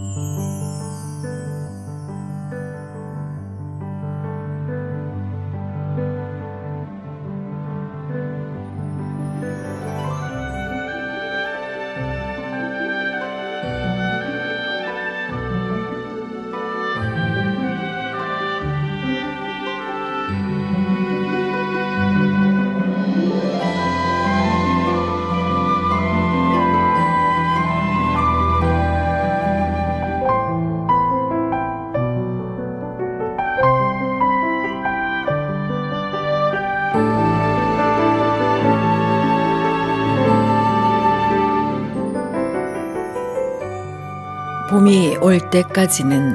봄이 올 때까지는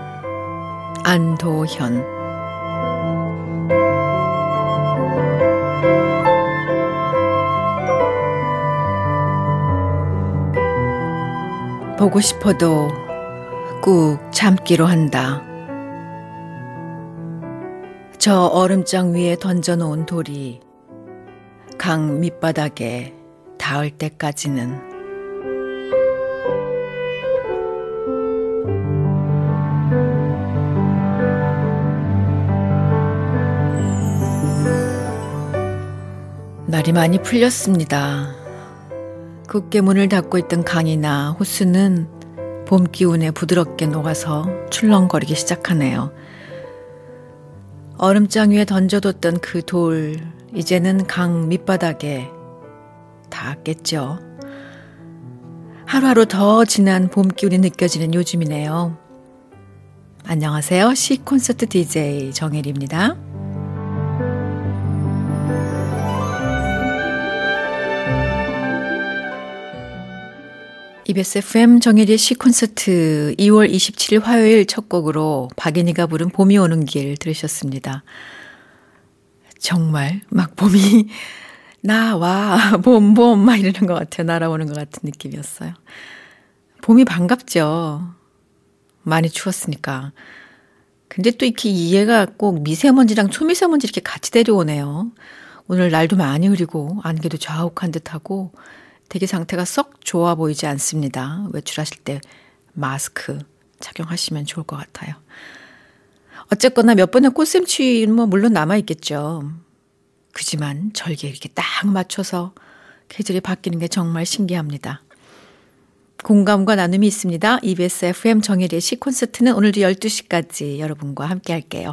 안도현. 보고 싶어도 꾹 참기로 한다. 저 얼음장 위에 던져놓은 돌이 강 밑바닥에 닿을 때까지는. 날이 많이 풀렸습니다. 굳게 문을 닫고 있던 강이나 호수는 봄 기운에 부드럽게 녹아서 출렁거리기 시작하네요. 얼음장 위에 던져뒀던 그 돌, 이제는 강 밑바닥에 닿았겠죠. 하루하루 더 진한 봄 기운이 느껴지는 요즘이네요. 안녕하세요. 시콘서트 DJ 정혜리입니다. EBS FM 정혜리의 시콘서트 2월 27일 화요일 첫 곡으로 박인희가 부른 봄이 오는 길 들으셨습니다. 정말 막 봄이 나와 봄 막 이러는 것 같아요. 날아오는 것 같은 느낌이었어요. 봄이 반갑죠. 많이 추웠으니까. 근데 또 이렇게 이해가 꼭 미세먼지랑 초미세먼지 이렇게 같이 데려오네요. 오늘 날도 많이 흐리고 안개도 좌욱한 듯하고 대기 상태가 썩 좋아 보이지 않습니다. 외출하실 때 마스크 착용하시면 좋을 것 같아요. 어쨌거나 몇 번의 꽃샘추위는 물론 남아있겠죠. 그지만 절기에 이렇게 딱 맞춰서 계절이 바뀌는 게 정말 신기합니다. 공감과 나눔이 있습니다. EBS FM 정혜리의 시콘서트는 오늘도 12시까지 여러분과 함께 할게요.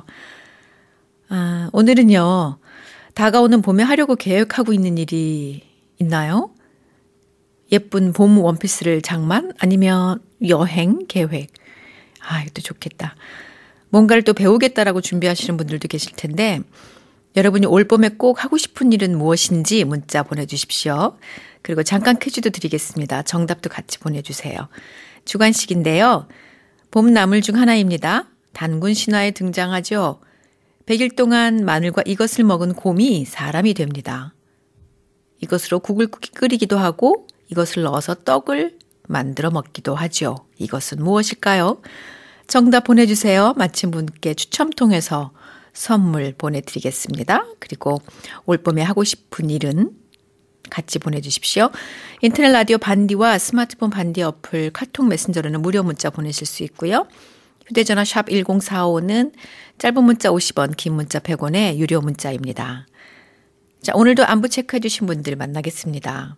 오늘은요. 다가오는 봄에 하려고 계획하고 있는 일이 있나요? 예쁜 봄 원피스를 장만? 아니면 여행 계획? 이것도 좋겠다. 뭔가를 또 배우겠다라고 준비하시는 분들도 계실 텐데 여러분이 올 봄에 꼭 하고 싶은 일은 무엇인지 문자 보내주십시오. 그리고 잠깐 퀴즈도 드리겠습니다. 정답도 같이 보내주세요. 주관식인데요. 봄 나물 중 하나입니다. 단군 신화에 등장하죠. 100일 동안 마늘과 이것을 먹은 곰이 사람이 됩니다. 이것으로 국을 끓이기도 하고 이것을 넣어서 떡을 만들어 먹기도 하죠. 이것은 무엇일까요? 정답 보내주세요. 맞힌 분께 추첨 통해서 선물 보내드리겠습니다. 그리고 올봄에 하고 싶은 일은 같이 보내주십시오. 인터넷 라디오 반디와 스마트폰 반디 어플 카톡 메신저로는 무료 문자 보내실 수 있고요. 휴대전화 샵 1045는 짧은 문자 50원, 긴 문자 100원의 유료 문자입니다. 자, 오늘도 안부 체크해 주신 분들 만나겠습니다.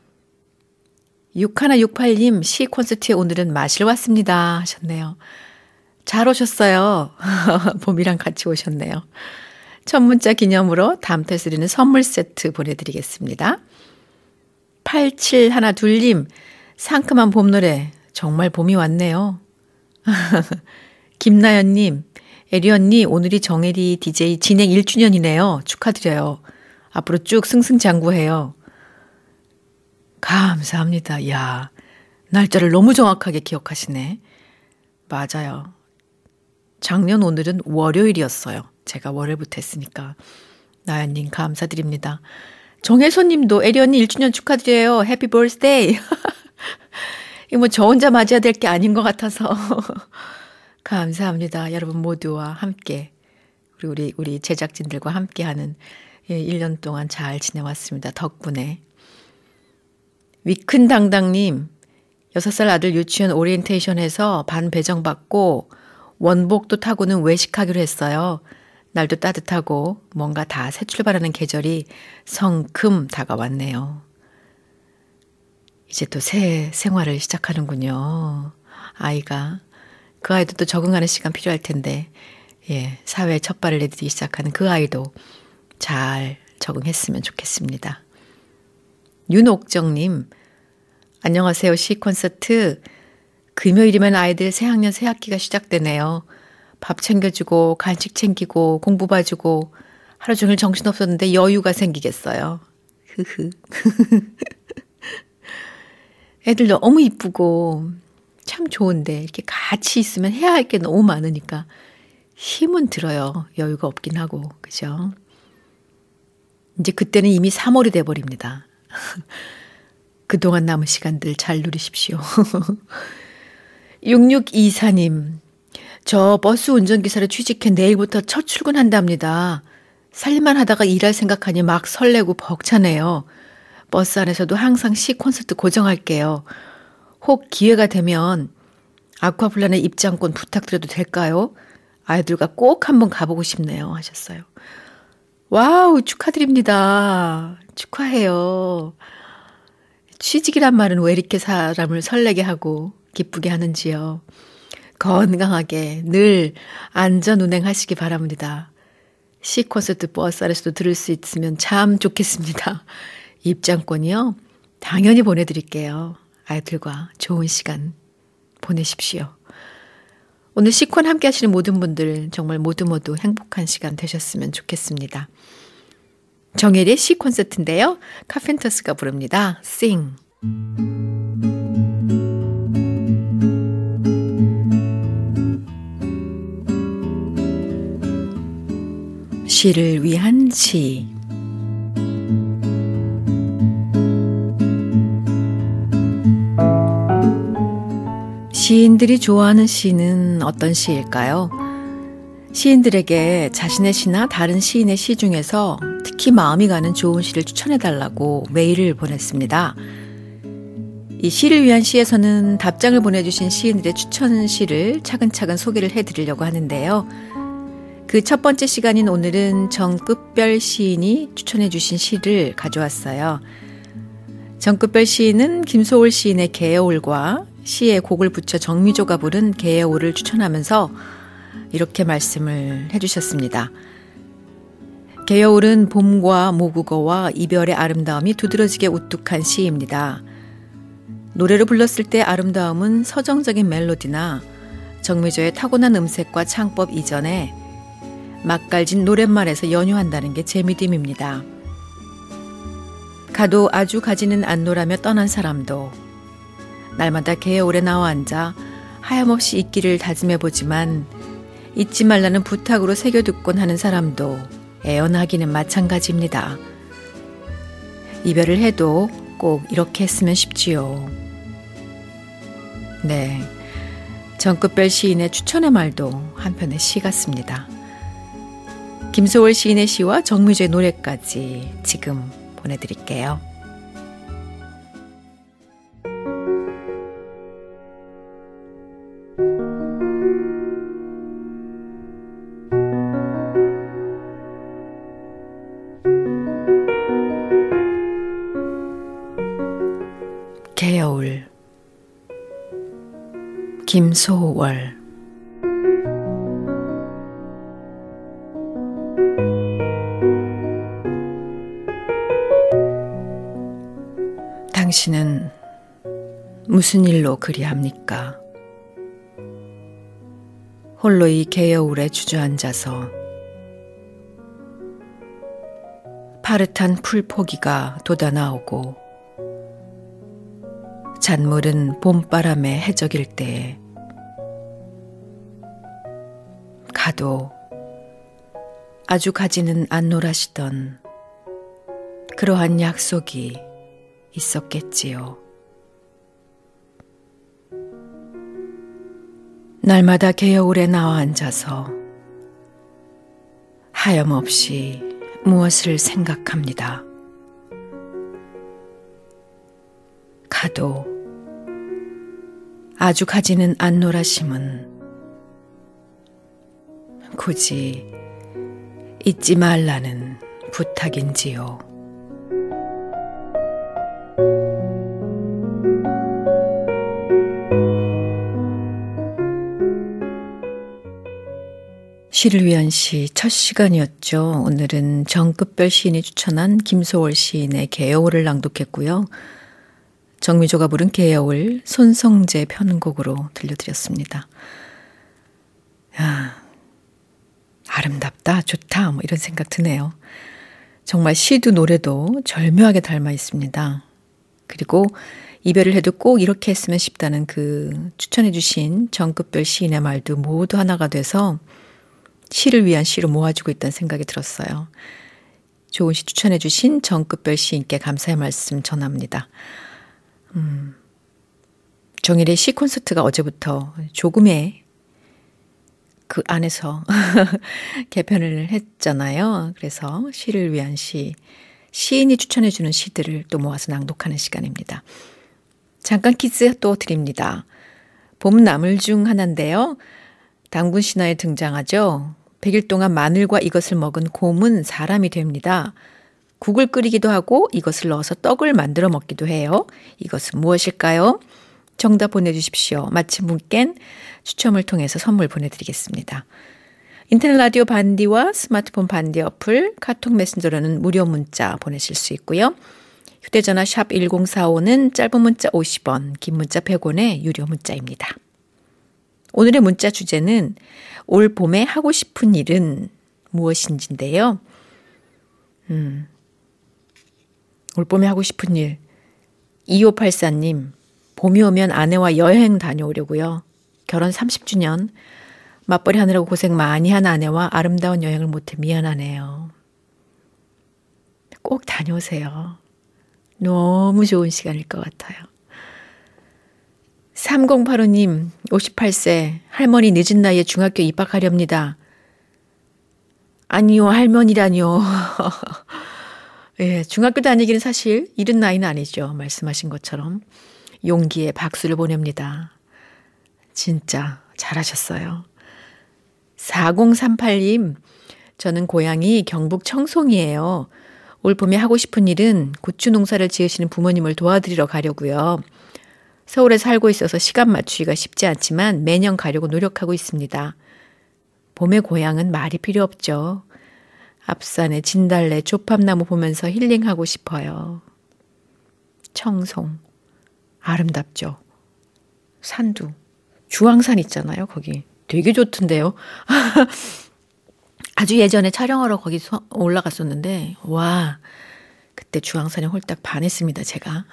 6168님 시 콘서트에 오늘은 마실 왔습니다 하셨네요. 잘 오셨어요. 봄이랑 같이 오셨네요. 첫 문자 기념으로 다음 달에 드리는 선물 세트 보내드리겠습니다. 8712님 상큼한 봄 노래 정말 봄이 왔네요. 김나연님 에리 언니 오늘이 정혜리 DJ 진행 1주년이네요. 축하드려요. 앞으로 쭉 승승장구해요. 감사합니다. 이야, 날짜를 너무 정확하게 기억하시네. 맞아요. 작년 오늘은 월요일이었어요. 제가 월요일부터 했으니까. 나연님 감사드립니다. 정혜선님도 에리 언니 1주년 축하드려요. 해피 버스데이. 이거 저 혼자 맞아야 될 게 아닌 것 같아서. 감사합니다. 여러분 모두와 함께 우리 제작진들과 함께하는 1년 동안 잘 지내왔습니다. 덕분에. 위큰당당님 6살 아들 유치원 오리엔테이션에서 반 배정받고 원복도 타고는 외식하기로 했어요. 날도 따뜻하고 뭔가 다 새 출발하는 계절이 성큼 다가왔네요. 이제 또 새 생활을 시작하는군요. 아이가. 그 아이도 또 적응하는 시간 필요할 텐데, 예, 사회에 첫 발을 내딛기 시작하는 그 아이도 잘 적응했으면 좋겠습니다. 윤옥정님, 안녕하세요. 시 콘서트. 금요일이면 아이들 새학년 새학기가 시작되네요. 밥 챙겨주고 간식 챙기고 공부 봐주고 하루 종일 정신없었는데 여유가 생기겠어요. 흐흐. 애들 너무 이쁘고 참 좋은데 이렇게 같이 있으면 해야 할 게 너무 많으니까 힘은 들어요. 여유가 없긴 하고. 그죠? 이제 그때는 이미 3월이 돼버립니다. 그동안 남은 시간들 잘 누리십시오. 6624님, 저 버스 운전기사로 취직해 내일부터 첫 출근한답니다. 살림만 하다가 일할 생각하니 막 설레고 벅차네요. 버스 안에서도 항상 시 콘서트 고정할게요. 혹 기회가 되면 아쿠아플라넷 입장권 부탁드려도 될까요? 아이들과 꼭 한번 가보고 싶네요. 하셨어요. 와우, 축하드립니다. 축하해요. 취직이란 말은 왜 이렇게 사람을 설레게 하고 기쁘게 하는지요. 건강하게 늘 안전 운행하시기 바랍니다. 시 콘서트 버스 안에서도 들을 수 있으면 참 좋겠습니다. 입장권이요? 당연히 보내드릴게요. 아이들과 좋은 시간 보내십시오. 오늘 시콘 함께 하시는 모든 분들 정말 모두 행복한 시간 되셨으면 좋겠습니다. 정혜리의 시 콘서트인데요. 카펜터스가 부릅니다. Sing. 시를 위한 시. 시인들이 좋아하는 시는 어떤 시일까요? 시인들에게 자신의 시나 다른 시인의 시 중에서 특히 마음이 가는 좋은 시를 추천해달라고 메일을 보냈습니다. 이 시를 위한 시에서는 답장을 보내주신 시인들의 추천 시를 차근차근 소개를 해드리려고 하는데요. 그 첫 번째 시간인 오늘은 정끝별 시인이 추천해주신 시를 가져왔어요. 정끝별 시인은 김소월 시인의 개여울과 시에 곡을 붙여 정미조가 부른 개여울을 추천하면서 이렇게 말씀을 해주셨습니다. 개여울은 봄과 모국어와 이별의 아름다움이 두드러지게 우뚝한 시입니다. 노래로 불렀을 때 아름다움은 서정적인 멜로디나 정미조의 타고난 음색과 창법 이전에 맛깔진 노랫말에서 연유한다는 게 제 믿음입니다. 가도 아주 가지는 않노라며 떠난 사람도 날마다 개여울에 나와 앉아 하염없이 있기를 다짐해보지만 잊지 말라는 부탁으로 새겨듣곤 하는 사람도 애연하기는 마찬가지입니다. 이별을 해도 꼭 이렇게 했으면 싶지요. 네, 정끝별 시인의 추천의 말도 한편의 시 같습니다. 김소월 시인의 시와 정미조의 노래까지 지금 보내드릴게요. 개여울 김소월. 당신은 무슨 일로 그리합니까? 홀로 이 개여울에 주저앉아서 파릇한 풀포기가 돋아나오고 잔물은 봄바람에 해적일 때에 가도 아주 가지는 않노라시던 그러한 약속이 있었겠지요. 날마다 개여울에 나와 앉아서 하염없이 무엇을 생각합니다. 가도 아주 가지는 않노라 심은 굳이 잊지 말라는 부탁인지요. 시를 위한 시 첫 시간이었죠. 오늘은 정급별 시인이 추천한 김소월 시인의 개여울을 낭독했고요. 정미조가 부른 개여울 손성재 편곡으로 들려드렸습니다. 야, 아름답다, 좋다, 뭐 이런 생각 드네요. 정말 시도 노래도 절묘하게 닮아 있습니다. 그리고 이별을 해도 꼭 이렇게 했으면 싶다는 그 추천해 주신 정급별 시인의 말도 모두 하나가 돼서 시를 위한 시로 모아주고 있다는 생각이 들었어요. 좋은 시 추천해 주신 정급별 시인께 감사의 말씀 전합니다. 정일의 시 콘서트가 어제부터 조금의 그 안에서 개편을 했잖아요. 그래서 시를 위한 시, 시인이 추천해 주는 시들을 또 모아서 낭독하는 시간입니다. 잠깐 퀴즈 또 드립니다. 봄 나물 중 하나인데요. 당군 신화에 등장하죠. 100일 동안 마늘과 이것을 먹은 곰은 사람이 됩니다. 국을 끓이기도 하고 이것을 넣어서 떡을 만들어 먹기도 해요. 이것은 무엇일까요? 정답 보내주십시오. 마침 분께는 추첨을 통해서 선물 보내드리겠습니다. 인터넷 라디오 반디와 스마트폰 반디 어플, 카톡 메신저로는 무료 문자 보내실 수 있고요. 휴대전화 샵 1045는 짧은 문자 50원, 긴 문자 100원의 유료 문자입니다. 오늘의 문자 주제는 올 봄에 하고 싶은 일은 무엇인지인데요. 올 봄에 하고 싶은 일. 2584님, 봄이 오면 아내와 여행 다녀오려고요. 결혼 30주년, 맞벌이 하느라고 고생 많이 한 아내와 아름다운 여행을 못해 미안하네요. 꼭 다녀오세요. 너무 좋은 시간일 것 같아요. 3085님, 58세, 할머니 늦은 나이에 중학교 입학하렵니다. 아니요, 할머니라뇨. 예, 중학교 다니기는 사실 이른 나이는 아니죠. 말씀하신 것처럼. 용기에 박수를 보냅니다. 진짜 잘하셨어요. 4038님, 저는 고향이 경북 청송이에요. 올 봄에 하고 싶은 일은 고추 농사를 지으시는 부모님을 도와드리러 가려고요. 서울에 살고 있어서 시간 맞추기가 쉽지 않지만 매년 가려고 노력하고 있습니다. 봄의 고향은 말이 필요 없죠. 앞산에 진달래, 조팝나무 보면서 힐링하고 싶어요. 청송, 아름답죠. 산도, 주황산 있잖아요. 거기 되게 좋던데요. 아주 예전에 촬영하러 거기 올라갔었는데 와, 그때 주황산에 홀딱 반했습니다. 제가.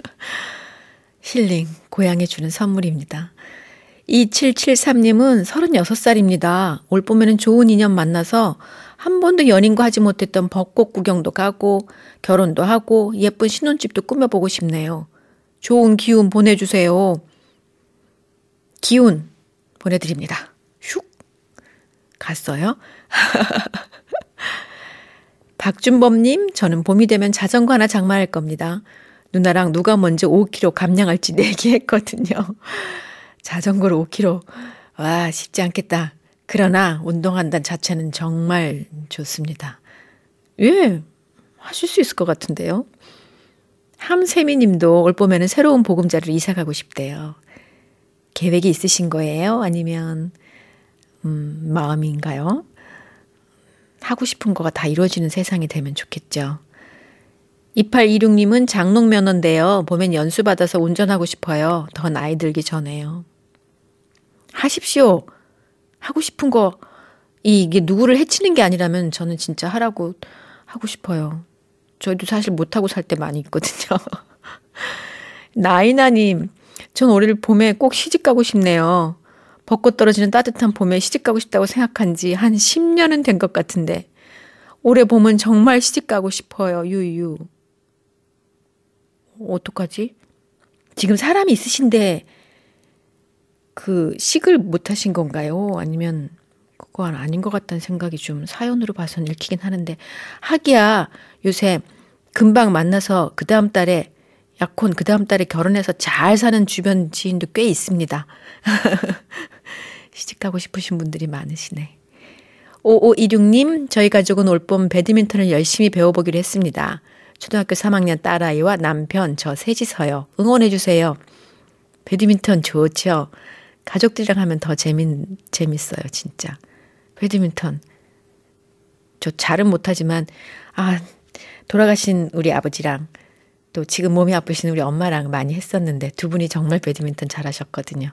힐링, 고향이 주는 선물입니다. 2773님은 36살입니다. 올 봄에는 좋은 인연 만나서 한 번도 연인과 하지 못했던 벚꽃 구경도 가고 결혼도 하고 예쁜 신혼집도 꾸며보고 싶네요. 좋은 기운 보내주세요. 기운 보내드립니다. 슉 갔어요. 박준범님, 저는 봄이 되면 자전거 하나 장만할 겁니다. 누나랑 누가 먼저 5kg 감량할지 내기했거든요. 자전거로 5kg. 와, 쉽지 않겠다. 그러나 운동한다는 자체는 정말 좋습니다. 예, 하실 수 있을 것 같은데요. 함세미 님도 올 봄에는 새로운 보금자리로 이사 가고 싶대요. 계획이 있으신 거예요? 아니면 마음인가요? 하고 싶은 거가 다 이루어지는 세상이 되면 좋겠죠. 2826님은 장롱면허인데요. 봄엔 연수받아서 운전하고 싶어요. 더 나이 들기 전에요. 하십시오. 하고 싶은 거, 이게 누구를 해치는 게 아니라면 저는 진짜 하라고 하고 싶어요. 저희도 사실 못하고 살 때 많이 있거든요. 나이나님, 전 올해 봄에 꼭 시집 가고 싶네요. 벚꽃 떨어지는 따뜻한 봄에 시집 가고 싶다고 생각한 지 한 10년은 된 것 같은데 올해 봄은 정말 시집 가고 싶어요. 유유. 어떡하지? 지금 사람이 있으신데 그 식을 못 하신 건가요? 아니면 그건 아닌 것 같다는 생각이 좀 사연으로 봐서는 읽히긴 하는데 하기야 요새 금방 만나서 그 다음 달에 약혼 그 다음 달에 결혼해서 잘 사는 주변 지인도 꽤 있습니다. 시집가고 싶으신 분들이 많으시네. 5526님, 저희 가족은 올봄 배드민턴을 열심히 배워보기로 했습니다. 초등학교 3학년 딸아이와 남편, 저 셋이서요. 응원해주세요. 배드민턴 좋죠. 가족들이랑 하면 더 재밌어요, 진짜. 배드민턴. 저 잘은 못하지만, 돌아가신 우리 아버지랑 또 지금 몸이 아프신 우리 엄마랑 많이 했었는데 두 분이 정말 배드민턴 잘하셨거든요.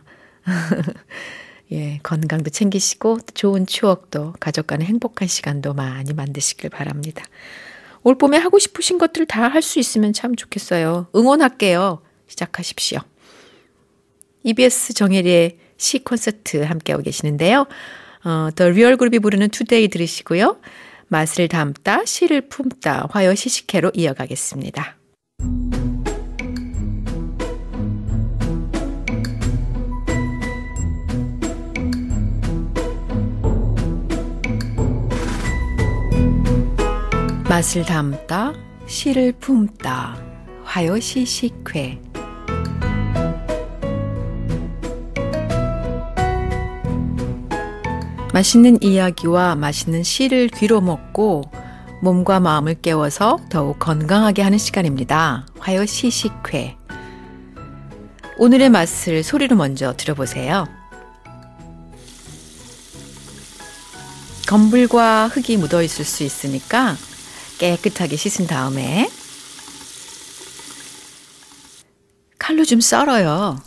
예, 건강도 챙기시고 좋은 추억도 가족 간의 행복한 시간도 많이 만드시길 바랍니다. 올 봄에 하고 싶으신 것들 다 할 수 있으면 참 좋겠어요. 응원할게요. 시작하십시오. EBS 정혜리의 시 콘서트 함께하고 계시는데요. 더 리얼 그룹이 부르는 투데이 들으시고요. 맛을 담다 시를 품다 화요 시식회로 이어가겠습니다. 맛을 담다 시를 품다 화요 시식회. 맛있는 이야기와 맛있는 시를 귀로 먹고 몸과 마음을 깨워서 더욱 건강하게 하는 시간입니다. 화요 시식회. 오늘의 맛을 소리로 먼저 들어보세요. 검불과 흙이 묻어 있을 수 있으니까 깨끗하게 씻은 다음에 칼로 좀 썰어요.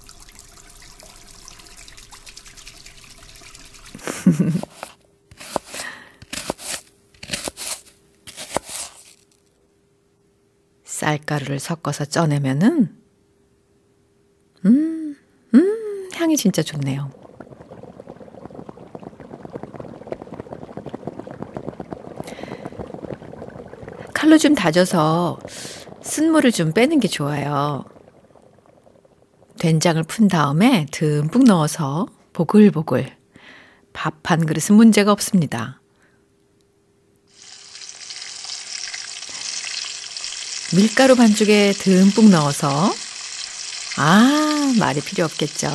쌀가루를 섞어서 쪄내면은 향이 진짜 좋네요. 칼로 좀 다져서 쓴물을 좀 빼는 게 좋아요. 된장을 푼 다음에 듬뿍 넣어서 보글보글. 밥 한 그릇은 문제가 없습니다. 밀가루 반죽에 듬뿍 넣어서 말이 필요 없겠죠.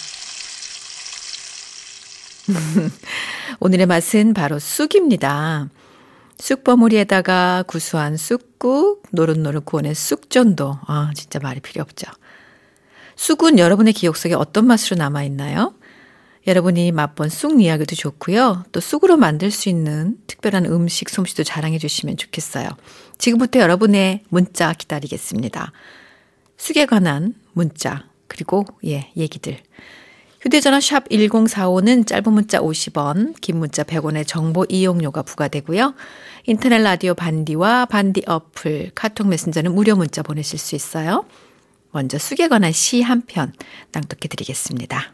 오늘의 맛은 바로 쑥입니다. 쑥버무리에다가 구수한 쑥국, 노릇노릇 구워낸 쑥전도 진짜 말이 필요 없죠. 쑥은 여러분의 기억 속에 어떤 맛으로 남아있나요? 여러분이 맛본 쑥 이야기도 좋고요. 또 쑥으로 만들 수 있는 특별한 음식 솜씨도 자랑해 주시면 좋겠어요. 지금부터 여러분의 문자 기다리겠습니다. 쑥에 관한 문자 그리고 얘기들. 휴대전화 샵 1045는 짧은 문자 50원, 긴 문자 100원의 정보 이용료가 부과되고요. 인터넷 라디오 반디와 반디 어플, 카톡 메신저는 무료 문자 보내실 수 있어요. 먼저 쑥에 관한 시 한 편 낭독해 드리겠습니다.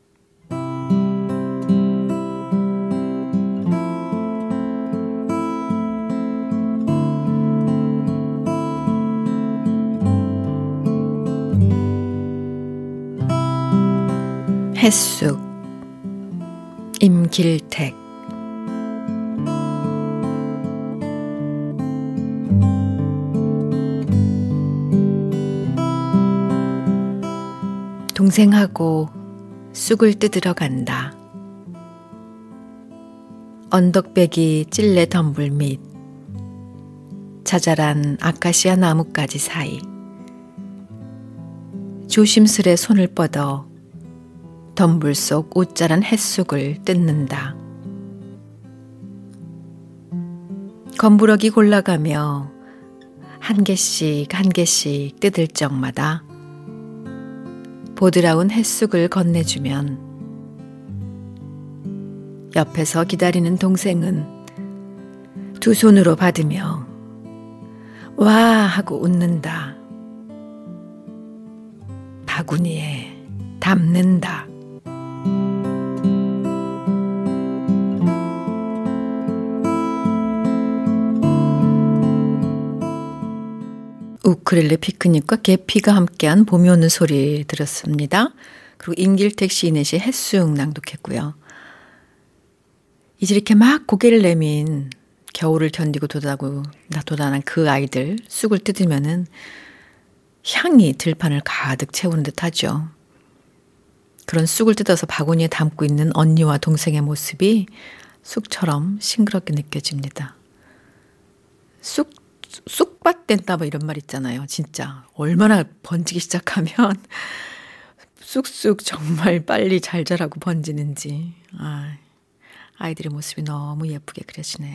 햇쑥 임길택. 동생하고 쑥을 뜯으러 간다. 언덕배기 찔레 덤불 밑 자잘한 아카시아 나뭇가지 사이 조심스레 손을 뻗어 덤불 속 웃자란 햇쑥을 뜯는다. 검부러기 골라가며 한 개씩 한 개씩 뜯을 적마다 보드라운 햇쑥을 건네주면 옆에서 기다리는 동생은 두 손으로 받으며 와 하고 웃는다. 바구니에 담는다. 우크렐레 피크닉과 계피가 함께한 봄이 오는 소리 들었습니다. 그리고 임길택 시인의 시 햇쑥 낭독했고요. 이제 이렇게 막 고개를 내민 겨울을 견디고 도단한 그 아이들 쑥을 뜯으면은 향이 들판을 가득 채우는 듯하죠. 그런 쑥을 뜯어서 바구니에 담고 있는 언니와 동생의 모습이 쑥처럼 싱그럽게 느껴집니다. 쑥밭 된다 뭐 이런 말 있잖아요. 진짜 얼마나 번지기 시작하면 쑥쑥 정말 빨리 잘 자라고 번지는지 아이들의 모습이 너무 예쁘게 그려지네요.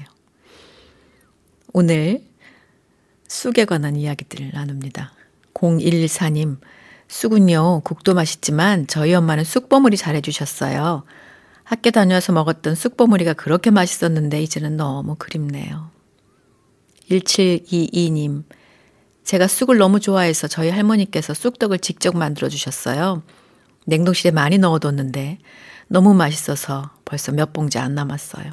오늘 쑥에 관한 이야기들을 나눕니다. 0114님, 쑥은요, 국도 맛있지만 저희 엄마는 쑥버무리 잘해주셨어요. 학교 다녀와서 먹었던 쑥버무리가 그렇게 맛있었는데 이제는 너무 그립네요. 1722님, 제가 쑥을 너무 좋아해서 저희 할머니께서 쑥떡을 직접 만들어주셨어요. 냉동실에 많이 넣어뒀는데 너무 맛있어서 벌써 몇 봉지 안 남았어요.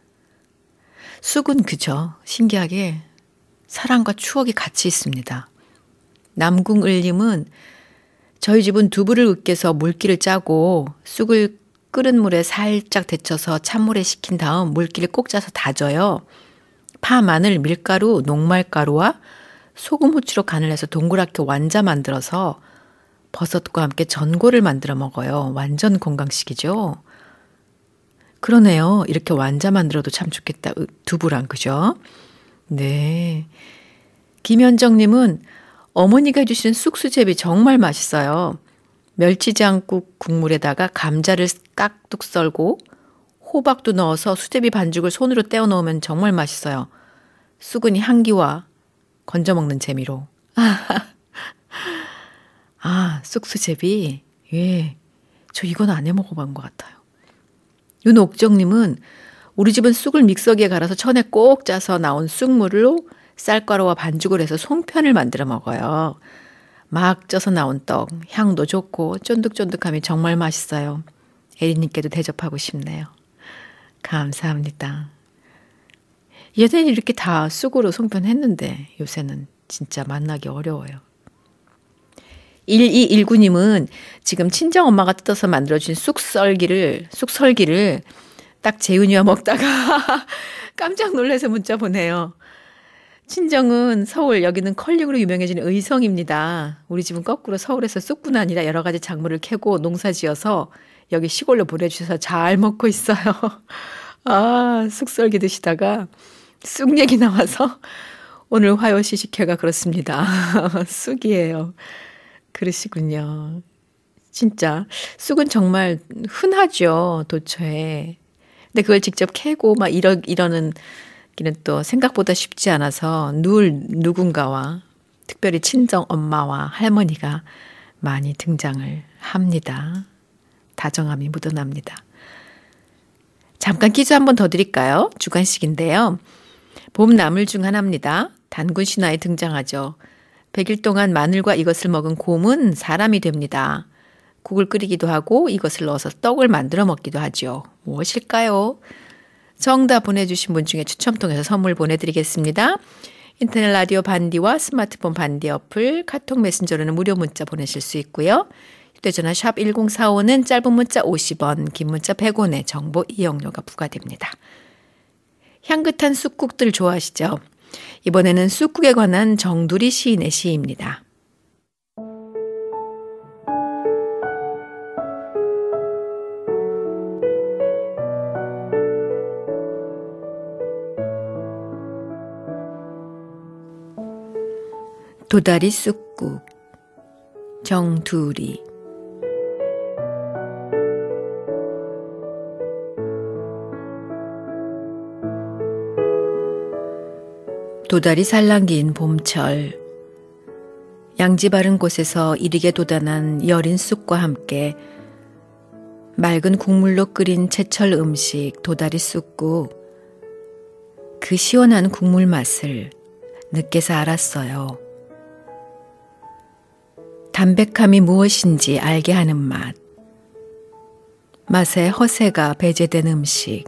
쑥은 그저 신기하게 사랑과 추억이 같이 있습니다. 남궁을님은 저희 집은 두부를 으깨서 물기를 짜고 쑥을 끓은 물에 살짝 데쳐서 찬물에 식힌 다음 물기를 꼭 짜서 다져요. 파, 마늘, 밀가루, 녹말가루와 소금, 후추로 간을 해서 동그랗게 완자 만들어서 버섯과 함께 전골을 만들어 먹어요. 완전 건강식이죠. 그러네요. 이렇게 완자 만들어도 참 좋겠다. 두부랑 그죠? 네. 김현정님은 어머니가 해주시는 쑥수제비 정말 맛있어요. 멸치장국 국물에다가 감자를 깍둑 썰고 호박도 넣어서 수제비 반죽을 손으로 떼어 넣으면 정말 맛있어요. 쑥은 향기와 건져 먹는 재미로. 쑥수제비. 예. 저 이건 안 해 먹어본 것 같아요. 윤옥정님은 우리 집은 쑥을 믹서기에 갈아서 천에 꼭 짜서 나온 쑥물로 쌀가루와 반죽을 해서 송편을 만들어 먹어요. 막 쪄서 나온 떡, 향도 좋고 쫀득쫀득함이 정말 맛있어요. 에리님께도 대접하고 싶네요. 감사합니다. 예전에 이렇게 다 쑥으로 송편했는데 요새는 진짜 만나기 어려워요. 1219님은 지금 친정엄마가 뜯어서 만들어준 쑥설기를 딱 재훈이와 먹다가 깜짝 놀라서 문자 보내요. 친정은 서울, 여기는 컬링으로 유명해진 의성입니다. 우리 집은 거꾸로 서울에서 쑥뿐 아니라 여러 가지 작물을 캐고 농사 지어서 여기 시골로 보내주셔서 잘 먹고 있어요. 쑥썰기 드시다가 쑥 얘기 나와서 오늘 화요시식회가 그렇습니다. 쑥이에요. 그러시군요. 진짜 쑥은 정말 흔하죠. 도처에. 근데 그걸 직접 캐고 막 이러는 기는 또 생각보다 쉽지 않아서 늘 누군가와 특별히 친정 엄마와 할머니가 많이 등장을 합니다. 다정함이 묻어납니다. 잠깐 퀴즈 한 번 더 드릴까요? 주관식인데요. 봄 나물 중 하나입니다. 단군 신화에 등장하죠. 100일 동안 마늘과 이것을 먹은 곰은 사람이 됩니다. 국을 끓이기도 하고 이것을 넣어서 떡을 만들어 먹기도 하죠. 무엇일까요? 정답 보내주신 분 중에 추첨 통해서 선물 보내드리겠습니다. 인터넷 라디오 반디와 스마트폰 반디 어플, 카톡 메신저로는 무료 문자 보내실 수 있고요. 휴대전화 샵 1045는 짧은 문자 50원, 긴 문자 100원의 정보 이용료가 부과됩니다. 향긋한 쑥국들 좋아하시죠? 이번에는 쑥국에 관한 정두리 시인의 시입니다. 도다리 쑥국 정두리. 도다리 살랑긴 봄철, 양지 바른 곳에서 이르게 돋아난 여린 쑥과 함께 맑은 국물로 끓인 제철 음식 도다리 쑥국. 그 시원한 국물 맛을 늦게서 알았어요. 담백함이 무엇인지 알게 하는 맛. 맛의 허세가 배제된 음식.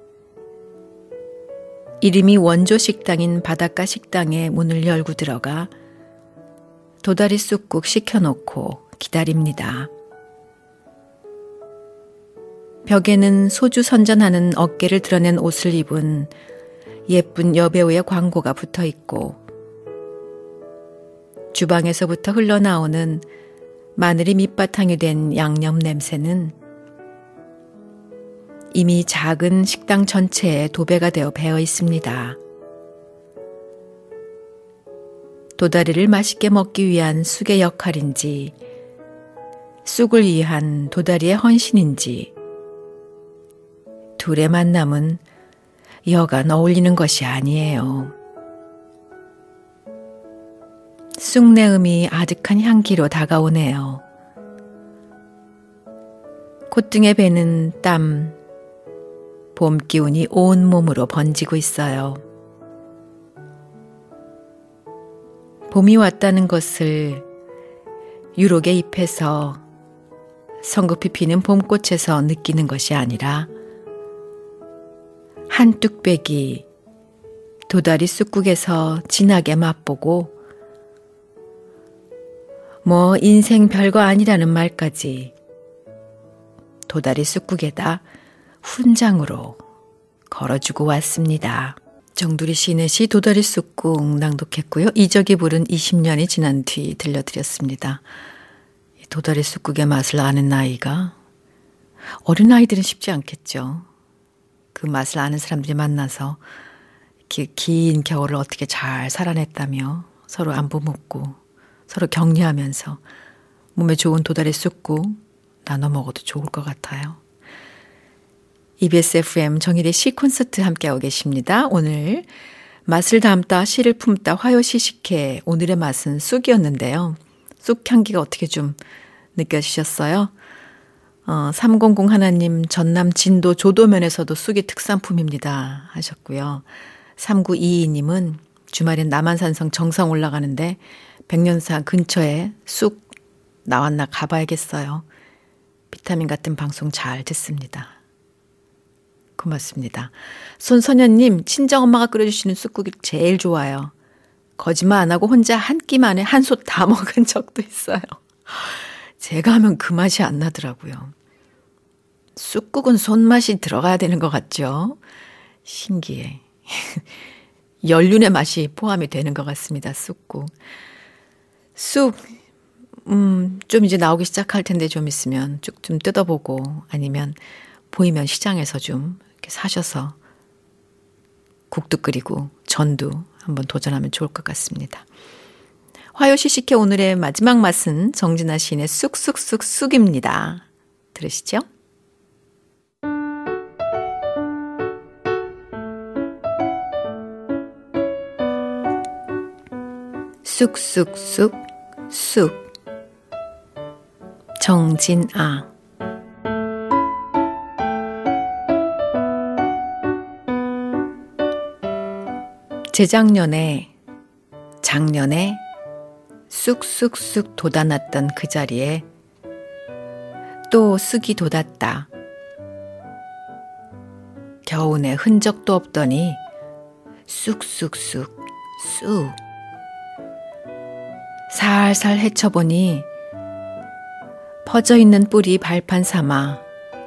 이름이 원조 식당인 바닷가 식당에 문을 열고 들어가 도다리 쑥국 시켜놓고 기다립니다. 벽에는 소주 선전하는 어깨를 드러낸 옷을 입은 예쁜 여배우의 광고가 붙어 있고 주방에서부터 흘러나오는 마늘이 밑바탕이 된 양념 냄새는 이미 작은 식당 전체에 도배가 되어 배어 있습니다. 도다리를 맛있게 먹기 위한 쑥의 역할인지, 쑥을 위한 도다리의 헌신인지, 둘의 만남은 여간 어울리는 것이 아니에요. 쑥내음이 아득한 향기로 다가오네요. 콧등에 배는 땀, 봄 기운이 온 몸으로 번지고 있어요. 봄이 왔다는 것을 유록의 잎에서 성급히 피는 봄꽃에서 느끼는 것이 아니라 한 뚝배기 도다리 쑥국에서 진하게 맛보고 뭐 인생 별거 아니라는 말까지 도다리 쑥국에다 훈장으로 걸어주고 왔습니다. 정두리 시인의 시 도다리 쑥국 낭독했고요. 이적이 부른 20년이 지난 뒤 들려드렸습니다. 도다리 쑥국의 맛을 아는 나이가 어린아이들은 쉽지 않겠죠. 그 맛을 아는 사람들이 만나서 긴 겨울을 어떻게 잘 살아냈다며 서로 안부 묻고 서로 격려하면서 몸에 좋은 도다리 쑥국 나눠 먹어도 좋을 것 같아요. EBS FM 정일의 시 콘서트 함께하고 계십니다. 오늘 맛을 담다 시를 품다 화요시식회, 오늘의 맛은 쑥이었는데요. 쑥 향기가 어떻게 좀 느껴지셨어요? 300 하나님, 전남 진도 조도면에서도 쑥이 특산품입니다 하셨고요. 3922님은 주말엔 남한산성 정상 올라가는데 백년산 근처에 쑥 나왔나 가봐야겠어요. 비타민 같은 방송 잘 듣습니다. 고맙습니다. 손선현님, 친정엄마가 끓여주시는 쑥국이 제일 좋아요. 거짓말 안 하고 혼자 한 끼 만에 한 솥 다 먹은 적도 있어요. 제가 하면 그 맛이 안 나더라고요. 쑥국은 손맛이 들어가야 되는 것 같죠? 신기해. 연륜의 맛이 포함이 되는 것 같습니다. 쑥국. 쑥, 좀 이제 나오기 시작할 텐데 좀 있으면 쭉 좀 뜯어보고 아니면 보이면 시장에서 좀 이렇게 사셔서 국도 끓이고 전도 한번 도전하면 좋을 것 같습니다. 화요시식회 오늘의 마지막 맛은 정진아 시인의 쑥쑥쑥쑥입니다. 들으시죠? 쑥쑥쑥 쑥 정진아. 재작년에 작년에 쑥쑥쑥 돋아났던 그 자리에 또 쑥이 돋았다. 겨우내 흔적도 없더니 쑥쑥쑥 쑥. 살살 헤쳐보니 퍼져있는 뿌리 발판 삼아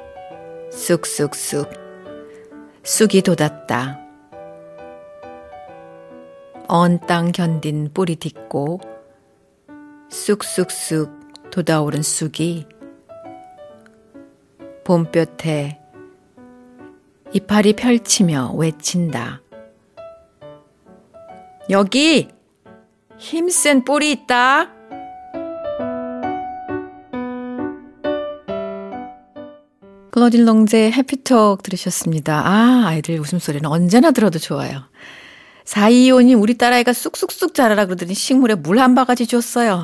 쑥쑥쑥 쑥이 돋았다. 언 땅 견딘 뿌리 딛고 쑥쑥쑥 돋아오른 쑥이 봄볕에 이파리 펼치며 외친다. 여기 힘센 뿌리 있다. 클로딜 롱제의 해피톡 들으셨습니다. 아이들 웃음소리는 언제나 들어도 좋아요. 4225님, 우리 딸아이가 쑥쑥쑥 자라라 그러더니 식물에 물 한 바가지 줬어요.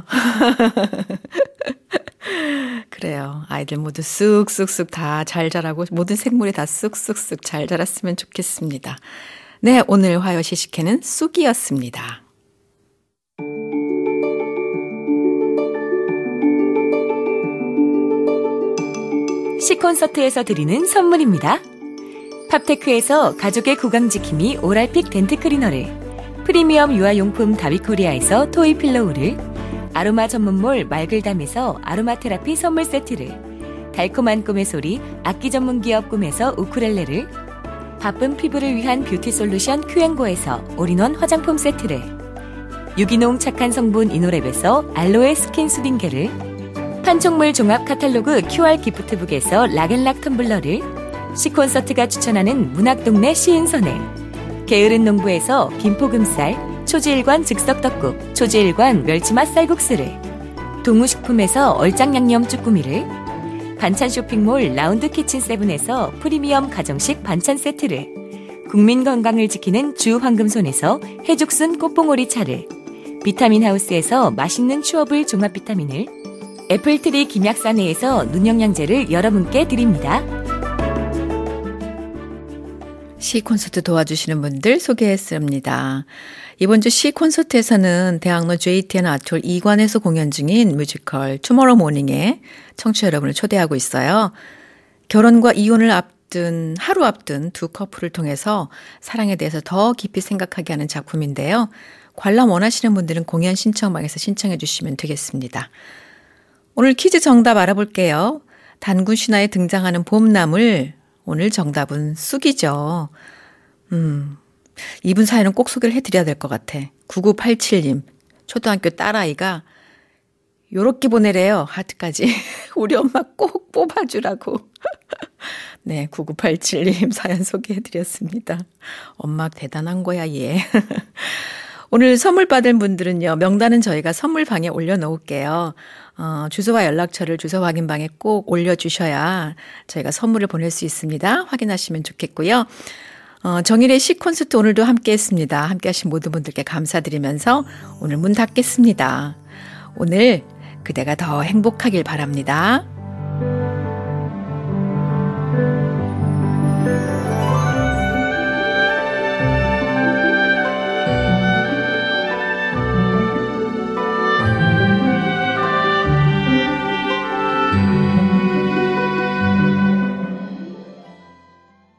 그래요. 아이들 모두 쑥쑥쑥 다 잘 자라고 모든 생물이 다 쑥쑥쑥 잘 자랐으면 좋겠습니다. 네, 오늘 화요시식회는 쑥이었습니다. 시콘서트에서 드리는 선물입니다. 팝테크에서 가족의 구강지킴이 오랄픽 덴트클리너를, 프리미엄 유아용품 다비코리아에서 토이필로우를, 아로마 전문몰 말글담에서 아로마 테라피 선물 세트를, 달콤한 꿈의 소리 악기 전문기업 꿈에서 우쿠렐레를, 바쁜 피부를 위한 뷰티 솔루션 큐앤고에서 올인원 화장품 세트를, 유기농 착한 성분 이노랩에서 알로에 스킨 수딩 겔을, 판촉물 종합 카탈로그 QR 기프트북에서 락앤락 텀블러를, 시콘서트가 추천하는 문학동네 시인선을, 게으른 농부에서 김포금쌀, 초지일관 즉석떡국, 초지일관 멸치맛 쌀국수를, 동우식품에서 얼짱양념 쭈꾸미를, 반찬 쇼핑몰 라운드 키친 세븐에서 프리미엄 가정식 반찬 세트를, 국민 건강을 지키는 주 황금손에서 해죽순 꽃봉오리 차를, 비타민 하우스에서 맛있는 추어블 종합 비타민을, 애플트리 김약사내에서 눈영양제를 여러분께 드립니다. 시 콘서트 도와주시는 분들 소개했습니다. 이번 주 시 콘서트에서는 대학로 JTN 아트홀 2관에서 공연 중인 뮤지컬 투모로우 모닝에 청취자 여러분을 초대하고 있어요. 결혼과 이혼을 하루 앞둔 두 커플을 통해서 사랑에 대해서 더 깊이 생각하게 하는 작품인데요. 관람 원하시는 분들은 공연 신청방에서 신청해 주시면 되겠습니다. 오늘 퀴즈 정답 알아볼게요. 단군 신화에 등장하는 봄나물, 오늘 정답은 쑥이죠. 이분 사연은 꼭 소개를 해드려야 될 것 같아. 9987님, 초등학교 딸아이가 요렇게 보내래요. 하트까지. 우리 엄마 꼭 뽑아주라고. 네, 9987님 사연 소개해드렸습니다. 엄마 대단한 거야, 얘. 오늘 선물 받을 분들은요, 명단은 저희가 선물방에 올려놓을게요. 주소와 연락처를 주소 확인방에 꼭 올려주셔야 저희가 선물을 보낼 수 있습니다. 확인하시면 좋겠고요. 정일의 시 콘서트 오늘도 함께 했습니다. 함께 하신 모든 분들께 감사드리면서 오늘 문 닫겠습니다. 오늘 그대가 더 행복하길 바랍니다.